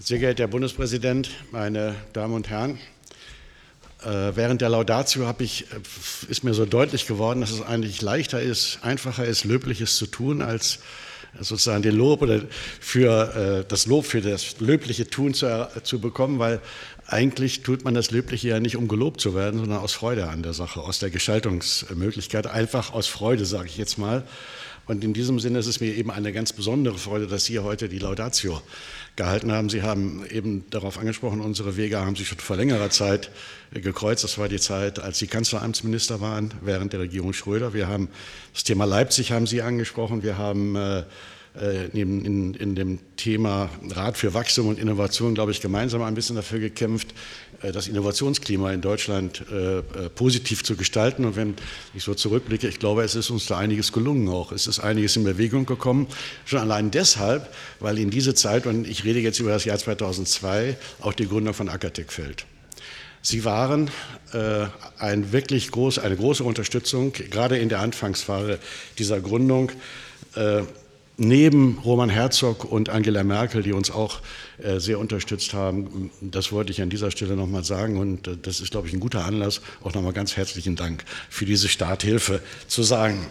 Sehr geehrter Herr Bundespräsident, meine Damen und Herren, während der Laudatio ist mir so deutlich geworden, dass es eigentlich leichter ist, einfacher ist, Löbliches zu tun, als sozusagen den Lob oder für das Lob für das löbliche Tun zu bekommen, weil eigentlich tut man das Löbliche ja nicht, um gelobt zu werden, sondern aus Freude an der Sache, aus der Gestaltungsmöglichkeit, einfach aus Freude, sage ich jetzt mal. Und in diesem Sinne ist es mir eben eine ganz besondere Freude, dass Sie heute die Laudatio gehalten haben. Sie haben eben darauf angesprochen, unsere Wege haben sich schon vor längerer Zeit gekreuzt. Das war die Zeit, als Sie Kanzleramtsminister waren, während der Regierung Schröder. Wir haben das Thema Leipzig haben Sie angesprochen. Wir haben in dem Thema Rat für Wachstum und Innovation, glaube ich, gemeinsam ein bisschen dafür gekämpft, das Innovationsklima in Deutschland positiv zu gestalten. Und wenn ich so zurückblicke, ich glaube, es ist uns da einiges gelungen auch. Es ist einiges in Bewegung gekommen, schon allein deshalb, weil in diese Zeit, und ich rede jetzt über das Jahr 2002, auch die Gründung von Acatec fällt. Sie waren eine große Unterstützung, gerade in der Anfangsphase dieser Gründung, neben Roman Herzog und Angela Merkel, die uns auch sehr unterstützt haben. Das wollte ich an dieser Stelle nochmal sagen, und das ist, glaube ich, ein guter Anlass, auch nochmal ganz herzlichen Dank für diese Starthilfe zu sagen.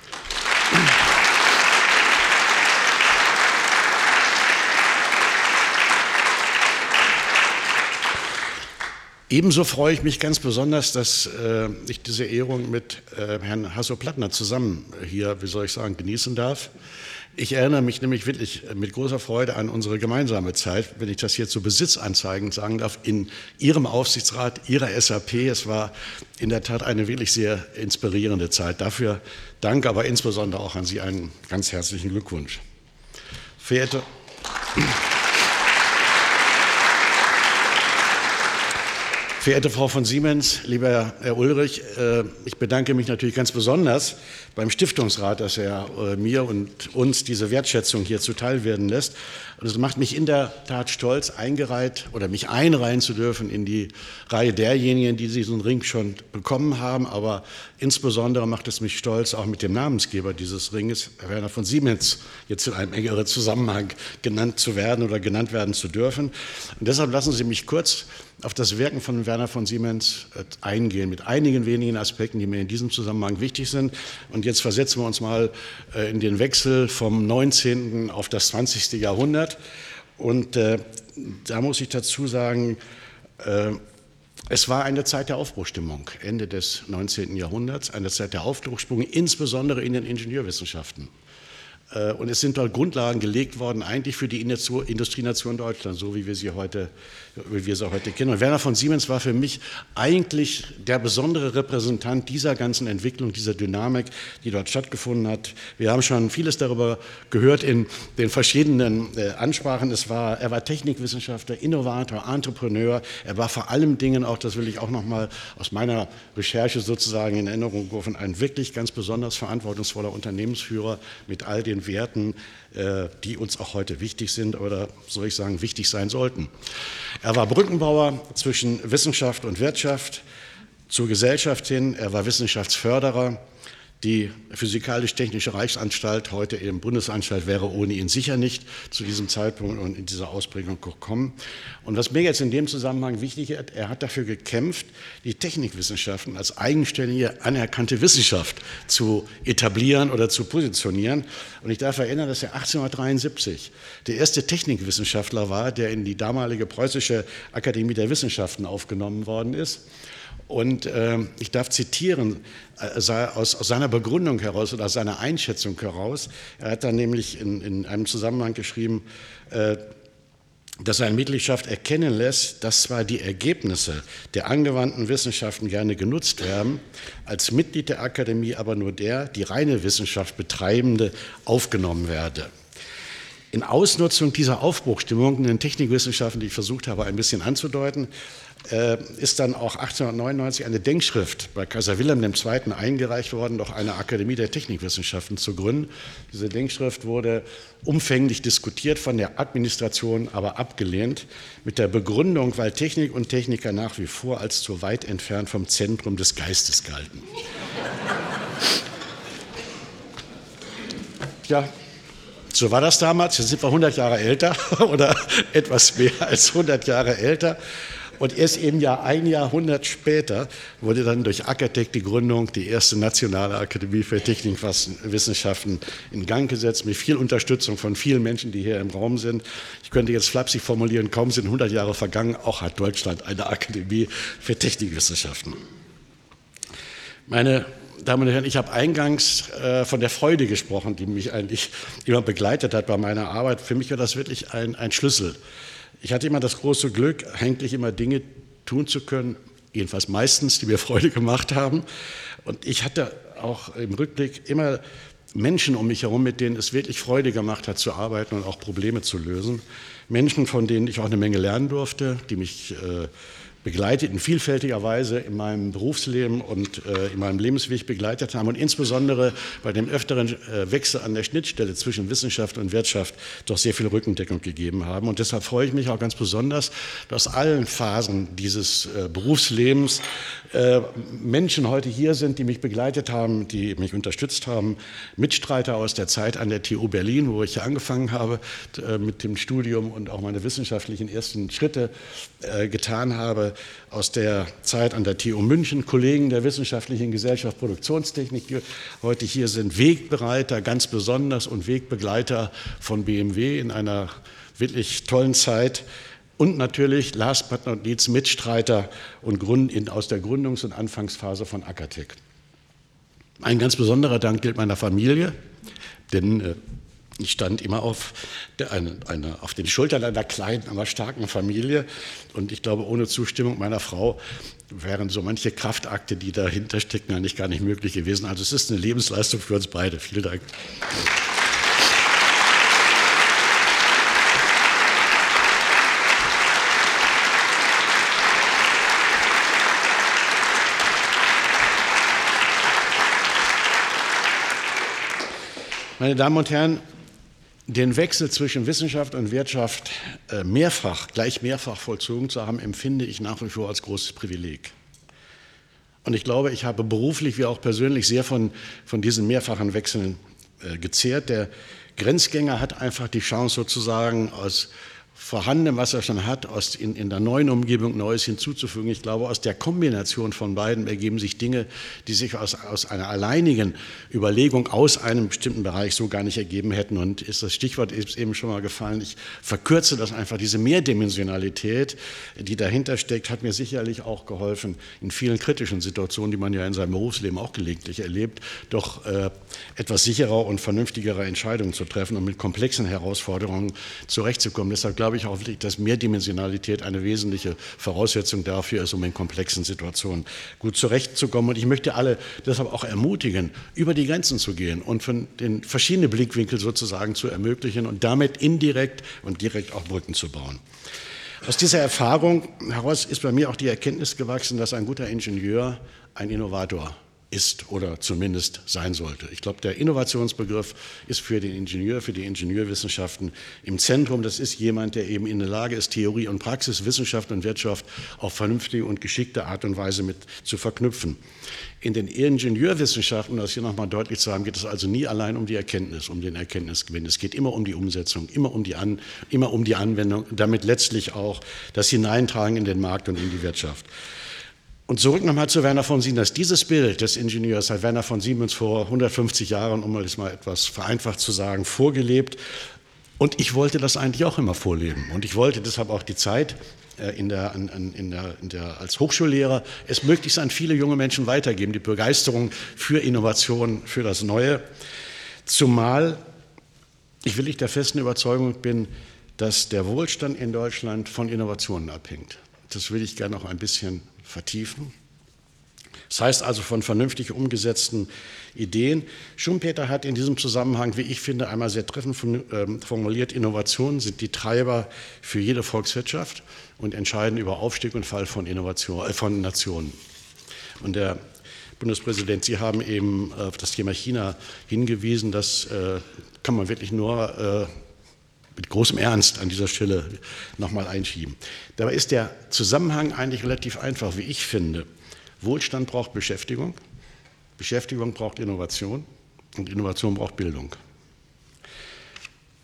Ebenso freue ich mich ganz besonders, dass ich diese Ehrung mit Herrn Hasso-Plattner zusammen hier, wie soll ich sagen, genießen darf. Ich erinnere mich nämlich wirklich mit großer Freude an unsere gemeinsame Zeit, wenn ich das hier zu Besitzanzeigen sagen darf, in Ihrem Aufsichtsrat, Ihrer SAP. Es war in der Tat eine wirklich sehr inspirierende Zeit. Dafür Dank, aber insbesondere auch an Sie einen ganz herzlichen Glückwunsch. Verehrte Frau von Siemens, lieber Herr Ulrich, ich bedanke mich natürlich ganz besonders beim Stiftungsrat, dass er mir und uns diese Wertschätzung hier zuteil werden lässt. Und es macht mich in der Tat stolz, mich einreihen zu dürfen in die Reihe derjenigen, die diesen Ring schon bekommen haben. Aber insbesondere macht es mich stolz, auch mit dem Namensgeber dieses Ringes, Werner von Siemens, jetzt in einem engeren Zusammenhang genannt zu werden oder genannt werden zu dürfen. Und deshalb lassen Sie mich kurz auf das Wirken von Werner von Siemens eingehen, mit einigen wenigen Aspekten, die mir in diesem Zusammenhang wichtig sind. Und jetzt versetzen wir uns mal in den Wechsel vom 19. auf das 20. Jahrhundert. Und da muss ich dazu sagen, es war eine Zeit der Aufbruchsstimmung, Ende des 19. Jahrhunderts, eine Zeit der Aufbruchsstimmung, insbesondere in den Ingenieurwissenschaften. Und es sind dort Grundlagen gelegt worden, eigentlich für die Industrienation Deutschland, so wie wir sie heute kennen. Und Werner von Siemens war für mich eigentlich der besondere Repräsentant dieser ganzen Entwicklung, dieser Dynamik, die dort stattgefunden hat. Wir haben schon vieles darüber gehört in den verschiedenen Ansprachen. Er war Technikwissenschaftler, Innovator, Entrepreneur. Er war vor allem Dingen auch, das will ich auch noch mal aus meiner Recherche sozusagen in Erinnerung rufen, ein wirklich ganz besonders verantwortungsvoller Unternehmensführer mit all den Werten, die uns auch heute wichtig sind oder, soll ich sagen, wichtig sein sollten. Er war Brückenbauer zwischen Wissenschaft und Wirtschaft, zur Gesellschaft hin. Er war Wissenschaftsförderer. Die Physikalisch-Technische Reichsanstalt, heute eben Bundesanstalt, wäre ohne ihn sicher nicht zu diesem Zeitpunkt und in dieser Ausprägung gekommen. Und was mir jetzt in dem Zusammenhang wichtig ist, er hat dafür gekämpft, die Technikwissenschaften als eigenständige, anerkannte Wissenschaft zu etablieren oder zu positionieren. Und ich darf erinnern, dass er 1873 der erste Technikwissenschaftler war, der in die damalige Preußische Akademie der Wissenschaften aufgenommen worden ist. Und ich darf zitieren aus seiner Begründung heraus oder aus seiner Einschätzung heraus. Er hat dann nämlich in einem Zusammenhang geschrieben, dass seine Mitgliedschaft erkennen lässt, dass zwar die Ergebnisse der angewandten Wissenschaften gerne genutzt werden, als Mitglied der Akademie aber nur die reine Wissenschaft Betreibende aufgenommen werde. In Ausnutzung dieser Aufbruchstimmung in den Technikwissenschaften, die ich versucht habe, ein bisschen anzudeuten, ist dann auch 1899 eine Denkschrift bei Kaiser Wilhelm II. Eingereicht worden, doch eine Akademie der Technikwissenschaften zu gründen. Diese Denkschrift wurde umfänglich diskutiert, von der Administration aber abgelehnt, mit der Begründung, weil Technik und Techniker nach wie vor als zu weit entfernt vom Zentrum des Geistes galten. Ja, So war das damals. Jetzt sind wir 100 Jahre älter oder etwas mehr als 100 Jahre älter. Und erst eben ein Jahrhundert später wurde dann durch Ackertech die Gründung, die erste nationale Akademie für Technikwissenschaften in Gang gesetzt, mit viel Unterstützung von vielen Menschen, die hier im Raum sind. Ich könnte jetzt flapsig formulieren, kaum sind 100 Jahre vergangen, auch hat Deutschland eine Akademie für Technikwissenschaften. Meine Damen und Herren, ich habe eingangs von der Freude gesprochen, die mich eigentlich immer begleitet hat bei meiner Arbeit. Für mich war das wirklich ein Schlüssel. Ich hatte immer das große Glück, eigentlich immer Dinge tun zu können, jedenfalls meistens, die mir Freude gemacht haben. Und ich hatte auch im Rückblick immer Menschen um mich herum, mit denen es wirklich Freude gemacht hat, zu arbeiten und auch Probleme zu lösen. Menschen, von denen ich auch eine Menge lernen durfte, die mich begleitet in vielfältiger Weise in meinem Berufsleben und in meinem Lebensweg begleitet haben und insbesondere bei dem öfteren Wechsel an der Schnittstelle zwischen Wissenschaft und Wirtschaft doch sehr viel Rückendeckung gegeben haben. Und deshalb freue ich mich auch ganz besonders, dass aus allen Phasen dieses Berufslebens Menschen heute hier sind, die mich begleitet haben, die mich unterstützt haben, Mitstreiter aus der Zeit an der TU Berlin, wo ich angefangen habe mit dem Studium und auch meine wissenschaftlichen ersten Schritte getan habe, aus der Zeit an der TU München, Kollegen der Wissenschaftlichen Gesellschaft Produktionstechnik, die heute hier sind, Wegbereiter ganz besonders und Wegbegleiter von BMW in einer wirklich tollen Zeit. Und natürlich, last but not least, Mitstreiter und aus der Gründungs- und Anfangsphase von Ackertech. Ein ganz besonderer Dank gilt meiner Familie, denn ich stand immer auf den Schultern einer kleinen, aber starken Familie. Und ich glaube, ohne Zustimmung meiner Frau wären so manche Kraftakte, die dahinter stecken, eigentlich gar nicht möglich gewesen. Also es ist eine Lebensleistung für uns beide. Vielen Dank. Meine Damen und Herren, den Wechsel zwischen Wissenschaft und Wirtschaft gleich mehrfach vollzogen zu haben, empfinde ich nach wie vor als großes Privileg. Und ich glaube, ich habe beruflich wie auch persönlich sehr von diesen mehrfachen Wechseln gezehrt. Der Grenzgänger hat einfach die Chance, sozusagen aus Vorhandenem, was er schon hat, in der neuen Umgebung Neues hinzuzufügen. Ich glaube, aus der Kombination von beiden ergeben sich Dinge, die sich aus einer alleinigen Überlegung aus einem bestimmten Bereich so gar nicht ergeben hätten. Und das Stichwort ist eben schon mal gefallen. Ich verkürze das einfach. Diese Mehrdimensionalität, die dahinter steckt, hat mir sicherlich auch geholfen, in vielen kritischen Situationen, die man ja in seinem Berufsleben auch gelegentlich erlebt, doch etwas sicherer und vernünftigere Entscheidungen zu treffen und mit komplexen Herausforderungen zurechtzukommen. Deshalb glaube ich auch wirklich, dass Mehrdimensionalität eine wesentliche Voraussetzung dafür ist, um in komplexen Situationen gut zurechtzukommen. Und ich möchte alle deshalb auch ermutigen, über die Grenzen zu gehen und von den verschiedenen Blickwinkeln sozusagen zu ermöglichen und damit indirekt und direkt auch Brücken zu bauen. Aus dieser Erfahrung heraus ist bei mir auch die Erkenntnis gewachsen, dass ein guter Ingenieur ein Innovator ist oder zumindest sein sollte. Ich glaube, der Innovationsbegriff ist für den Ingenieur, für die Ingenieurwissenschaften im Zentrum. Das ist jemand, der eben in der Lage ist, Theorie und Praxis, Wissenschaft und Wirtschaft auf vernünftige und geschickte Art und Weise mit zu verknüpfen. In den Ingenieurwissenschaften, um das hier nochmal deutlich zu haben, geht es also nie allein um die Erkenntnis, um den Erkenntnisgewinn. Es geht immer um die Umsetzung, immer um die Anwendung, damit letztlich auch das Hineintragen in den Markt und in die Wirtschaft. Und zurück nochmal zu Werner von Siemens. Dieses Bild des Ingenieurs hat Werner von Siemens vor 150 Jahren, um das mal etwas vereinfacht zu sagen, vorgelebt. Und ich wollte das eigentlich auch immer vorleben. Und ich wollte deshalb auch die Zeit als Hochschullehrer es möglichst an viele junge Menschen weitergeben, die Begeisterung für Innovation, für das Neue. Zumal ich wirklich der festen Überzeugung bin, dass der Wohlstand in Deutschland von Innovationen abhängt. Das will ich gerne noch ein bisschen vertiefen. Das heißt also von vernünftig umgesetzten Ideen. Schumpeter hat in diesem Zusammenhang, wie ich finde, einmal sehr treffend formuliert, Innovationen sind die Treiber für jede Volkswirtschaft und entscheiden über Aufstieg und Fall von Nationen. Und der Bundespräsident, Sie haben eben auf das Thema China hingewiesen, das kann man wirklich nur mit großem Ernst an dieser Stelle nochmal einschieben. Dabei ist der Zusammenhang eigentlich relativ einfach, wie ich finde. Wohlstand braucht Beschäftigung, Beschäftigung braucht Innovation und Innovation braucht Bildung.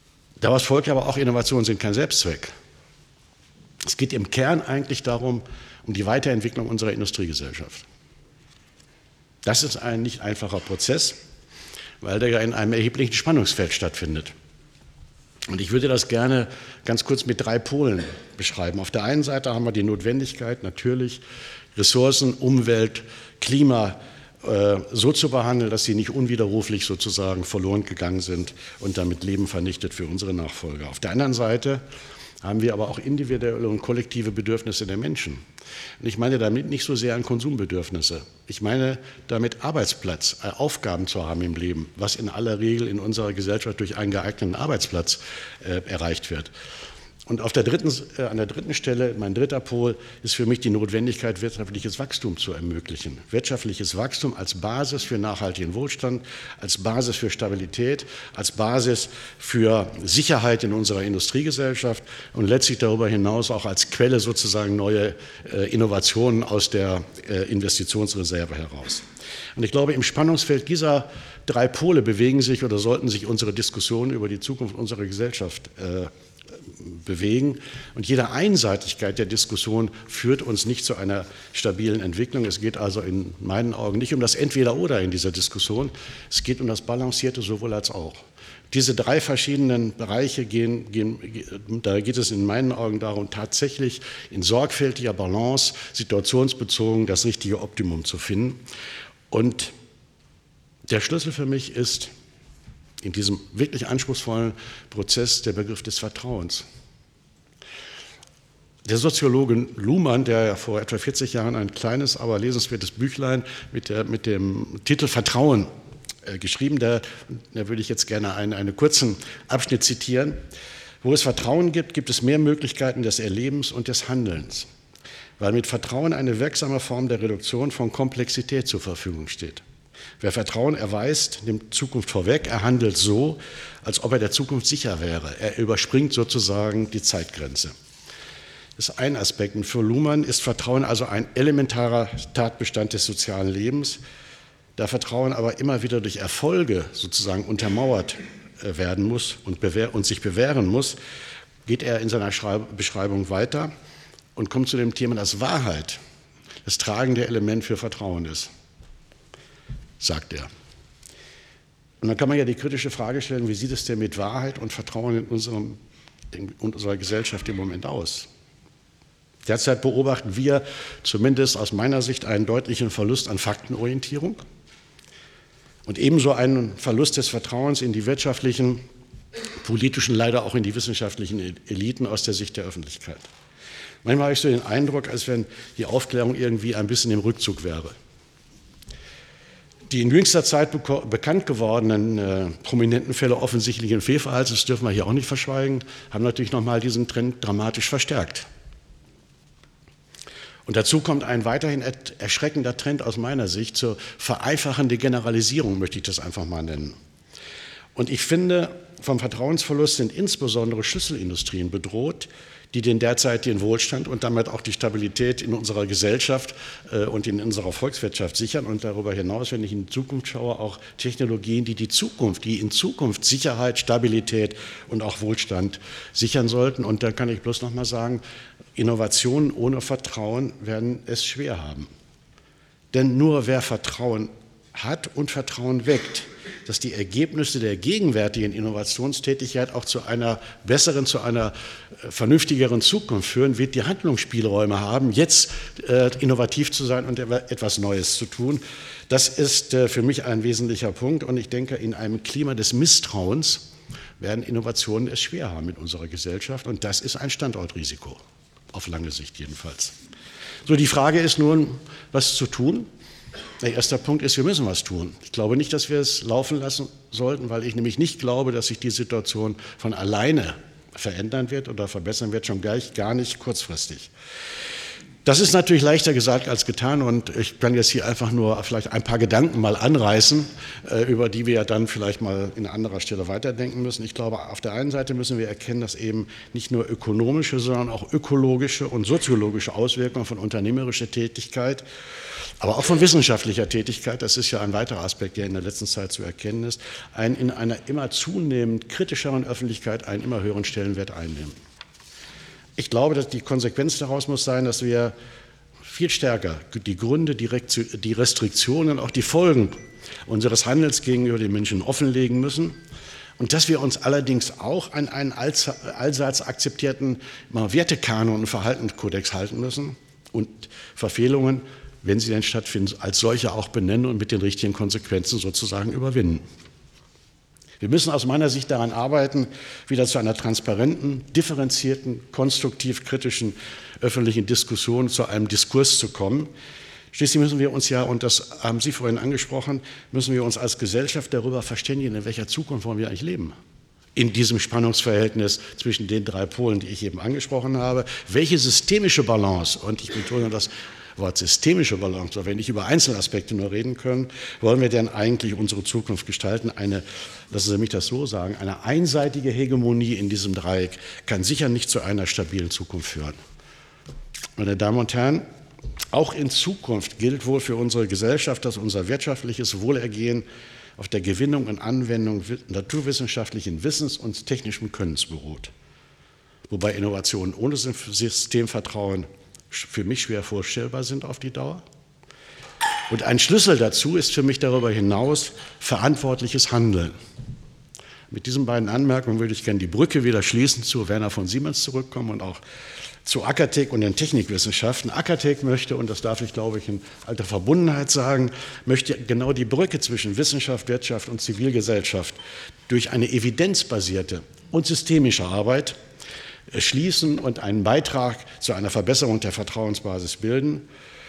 Daraus folgt aber auch, Innovationen sind kein Selbstzweck. Es geht im Kern eigentlich darum, um die Weiterentwicklung unserer Industriegesellschaft. Das ist ein nicht einfacher Prozess, weil der ja in einem erheblichen Spannungsfeld stattfindet. Und ich würde das gerne ganz kurz mit 3 Polen beschreiben. Auf der einen Seite haben wir die Notwendigkeit, natürlich Ressourcen, Umwelt, Klima so zu behandeln, dass sie nicht unwiderruflich sozusagen verloren gegangen sind und damit Leben vernichtet für unsere Nachfolger. Auf der anderen Seite haben wir aber auch individuelle und kollektive Bedürfnisse der Menschen. Und ich meine damit nicht so sehr an Konsumbedürfnisse. Ich meine damit Arbeitsplatz, Aufgaben zu haben im Leben, was in aller Regel in unserer Gesellschaft durch einen geeigneten Arbeitsplatz erreicht wird. Und an der dritten Stelle, mein dritter Pol, ist für mich die Notwendigkeit, wirtschaftliches Wachstum zu ermöglichen. Wirtschaftliches Wachstum als Basis für nachhaltigen Wohlstand, als Basis für Stabilität, als Basis für Sicherheit in unserer Industriegesellschaft und letztlich darüber hinaus auch als Quelle sozusagen neue Innovationen aus der Investitionsreserve heraus. Und ich glaube, im Spannungsfeld dieser 3 Pole bewegen sich oder sollten sich unsere Diskussionen über die Zukunft unserer Gesellschaft bewegen. Und jede Einseitigkeit der Diskussion führt uns nicht zu einer stabilen Entwicklung. Es geht also in meinen Augen nicht um das Entweder-Oder in dieser Diskussion. Es geht um das balancierte Sowohl als auch. Diese 3 verschiedenen Bereiche da geht es in meinen Augen darum, tatsächlich in sorgfältiger Balance, situationsbezogen das richtige Optimum zu finden. Und der Schlüssel für mich ist in diesem wirklich anspruchsvollen Prozess der Begriff des Vertrauens. Der Soziologe Luhmann, der ja vor etwa 40 Jahren ein kleines, aber lesenswertes Büchlein mit dem Titel Vertrauen geschrieben, da würde ich jetzt gerne einen kurzen Abschnitt zitieren. Wo es Vertrauen gibt, gibt es mehr Möglichkeiten des Erlebens und des Handelns, weil mit Vertrauen eine wirksame Form der Reduktion von Komplexität zur Verfügung steht. Wer Vertrauen erweist, nimmt Zukunft vorweg, er handelt so, als ob er der Zukunft sicher wäre. Er überspringt sozusagen die Zeitgrenze. Das ist ein Aspekt. Und für Luhmann ist Vertrauen also ein elementarer Tatbestand des sozialen Lebens. Da Vertrauen aber immer wieder durch Erfolge sozusagen untermauert werden muss und sich bewähren muss, geht er in seiner Beschreibung weiter und kommt zu dem Thema, dass Wahrheit das tragende Element für Vertrauen ist, sagt er. Und dann kann man ja die kritische Frage stellen, wie sieht es denn mit Wahrheit und Vertrauen in unserer Gesellschaft im Moment aus? Derzeit beobachten wir zumindest aus meiner Sicht einen deutlichen Verlust an Faktenorientierung und ebenso einen Verlust des Vertrauens in die wirtschaftlichen, politischen, leider auch in die wissenschaftlichen Eliten aus der Sicht der Öffentlichkeit. Manchmal habe ich so den Eindruck, als wenn die Aufklärung irgendwie ein bisschen im Rückzug wäre. Die in jüngster Zeit bekannt gewordenen prominenten Fälle offensichtlichen Fehlverhaltens, das dürfen wir hier auch nicht verschweigen, haben natürlich nochmal diesen Trend dramatisch verstärkt. Und dazu kommt ein weiterhin erschreckender Trend aus meiner Sicht zur vereinfachenden Generalisierung, möchte ich das einfach mal nennen. Und ich finde, vom Vertrauensverlust sind insbesondere Schlüsselindustrien bedroht, die den derzeitigen Wohlstand und damit auch die Stabilität in unserer Gesellschaft und in unserer Volkswirtschaft sichern. Und darüber hinaus, wenn ich in die Zukunft schaue, auch Technologien, die in Zukunft Sicherheit, Stabilität und auch Wohlstand sichern sollten. Und da kann ich bloß noch mal sagen, Innovationen ohne Vertrauen werden es schwer haben. Denn nur wer Vertrauen hat und Vertrauen weckt, dass die Ergebnisse der gegenwärtigen Innovationstätigkeit auch zu einer besseren, zu einer vernünftigeren Zukunft führen, wird die Handlungsspielräume haben, jetzt innovativ zu sein und etwas Neues zu tun. Das ist für mich ein wesentlicher Punkt. Und ich denke, in einem Klima des Misstrauens werden Innovationen es schwer haben in unserer Gesellschaft. Und das ist ein Standortrisiko, auf lange Sicht jedenfalls. So, die Frage ist nun, was zu tun? Der erste Punkt ist, wir müssen was tun. Ich glaube nicht, dass wir es laufen lassen sollten, weil ich nämlich nicht glaube, dass sich die Situation von alleine verändern wird oder verbessern wird, schon gleich gar nicht kurzfristig. Das ist natürlich leichter gesagt als getan und ich kann jetzt hier einfach nur vielleicht ein paar Gedanken mal anreißen, über die wir dann vielleicht mal in anderer Stelle weiterdenken müssen. Ich glaube, auf der einen Seite müssen wir erkennen, dass eben nicht nur ökonomische, sondern auch ökologische und soziologische Auswirkungen von unternehmerischer Tätigkeit, aber auch von wissenschaftlicher Tätigkeit, das ist ja ein weiterer Aspekt, der in der letzten Zeit zu erkennen ist, in einer immer zunehmend kritischeren Öffentlichkeit einen immer höheren Stellenwert einnehmen. Ich glaube, dass die Konsequenz daraus muss sein, dass wir viel stärker die Gründe, die Restriktionen, auch die Folgen unseres Handels gegenüber den Menschen offenlegen müssen und dass wir uns allerdings auch an einen allseits akzeptierten Wertekanon und Verhaltenskodex halten müssen und Verfehlungen, wenn sie denn stattfinden, als solche auch benennen und mit den richtigen Konsequenzen sozusagen überwinden. Wir müssen aus meiner Sicht daran arbeiten, wieder zu einer transparenten, differenzierten, konstruktiv-kritischen öffentlichen Diskussion, zu einem Diskurs zu kommen. Schließlich müssen wir uns ja, und das haben Sie vorhin angesprochen, müssen wir uns als Gesellschaft darüber verständigen, in welcher Zukunft wollen wir eigentlich leben. In diesem Spannungsverhältnis zwischen den drei Polen, die ich eben angesprochen habe. Welche systemische Balance, und ich betone das Wort systemische Balance, weil wir nicht über Einzelaspekte nur reden können, wollen wir denn eigentlich unsere Zukunft gestalten? Lassen Sie mich das so sagen, eine einseitige Hegemonie in diesem Dreieck kann sicher nicht zu einer stabilen Zukunft führen. Meine Damen und Herren, auch in Zukunft gilt wohl für unsere Gesellschaft, dass unser wirtschaftliches Wohlergehen auf der Gewinnung und Anwendung naturwissenschaftlichen Wissens und technischem Könnens beruht. Wobei Innovationen ohne Systemvertrauen für mich schwer vorstellbar sind auf die Dauer. Und ein Schlüssel dazu ist für mich darüber hinaus verantwortliches Handeln. Mit diesen beiden Anmerkungen würde ich gerne die Brücke wieder schließen zu Werner von Siemens zurückkommen und auch zu Ackertech und den Technikwissenschaften. Ackertech möchte, und das darf ich, glaube ich, in alter Verbundenheit sagen, möchte genau die Brücke zwischen Wissenschaft, Wirtschaft und Zivilgesellschaft durch eine evidenzbasierte und systemische Arbeit schließen und einen Beitrag zu einer Verbesserung der Vertrauensbasis bilden.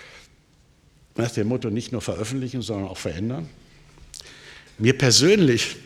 Nach dem Motto nicht nur veröffentlichen, sondern auch verändern. Mir persönlich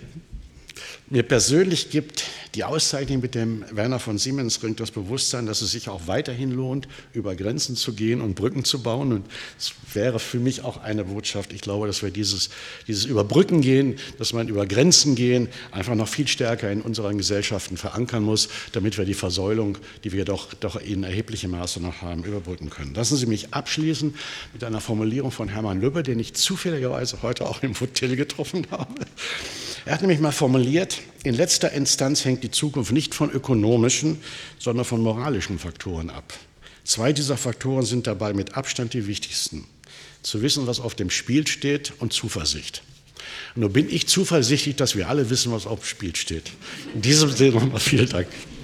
gibt die Auszeichnung mit dem Werner von Siemens Ring das Bewusstsein, dass es sich auch weiterhin lohnt, über Grenzen zu gehen und Brücken zu bauen. Und es wäre für mich auch eine Botschaft. Ich glaube, dass wir dieses über Brücken gehen, dass man über Grenzen gehen, einfach noch viel stärker in unseren Gesellschaften verankern muss, damit wir die Versäulung, die wir doch in erheblichem Maße noch haben, überbrücken können. Lassen Sie mich abschließen mit einer Formulierung von Hermann Lübbe, den ich zufälligerweise heute auch im Hotel getroffen habe. Er hat nämlich mal formuliert, in letzter Instanz hängt die Zukunft nicht von ökonomischen, sondern von moralischen Faktoren ab. Zwei dieser Faktoren sind dabei mit Abstand die wichtigsten. Zu wissen, was auf dem Spiel steht und Zuversicht. Und nun bin ich zuversichtlich, dass wir alle wissen, was auf dem Spiel steht. In diesem Sinne nochmal vielen Dank.